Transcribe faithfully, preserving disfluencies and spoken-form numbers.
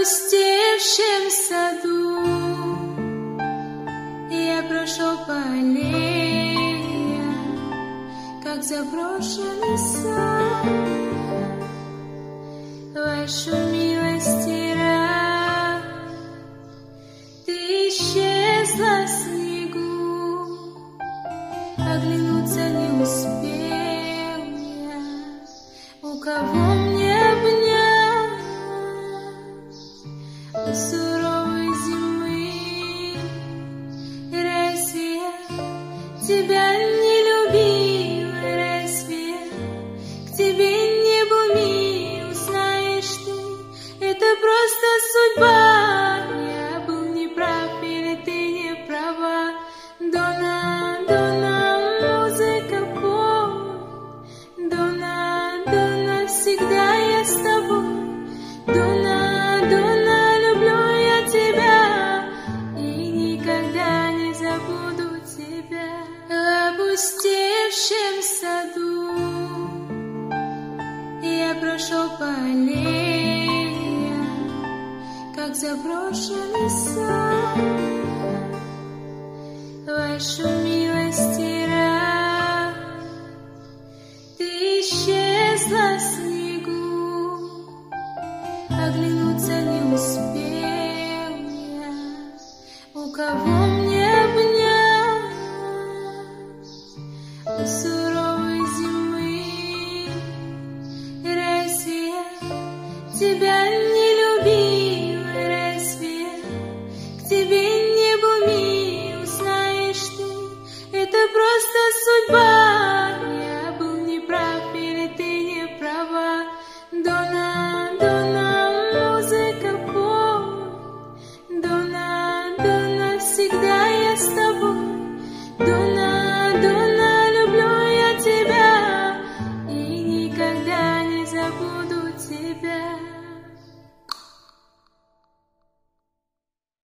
опустевшем саду я прошел по аллее, как заброшенный сад. Вашу милость и рад, ты исчезла в снегу, оглянуться не успел я, у кого мне обнять у суровой зимы. Разве я тебя не любил, разве я к тебе не был мил? Знаешь ты, это просто судьба. Я был неправ или ты не права? Дона, Дона, музыка, пой. Дона, Дона, всегда я с тобой. Дона, Дона, люблю я тебя и никогда не забуду тебя. В опустевшем саду я прошел по аллее, как заброшенный сад. Вашу милость и рад, ты исчезла в снегу, оглянуться не успел я, у кого мне обнять у суровой зимы. Разве я тебя не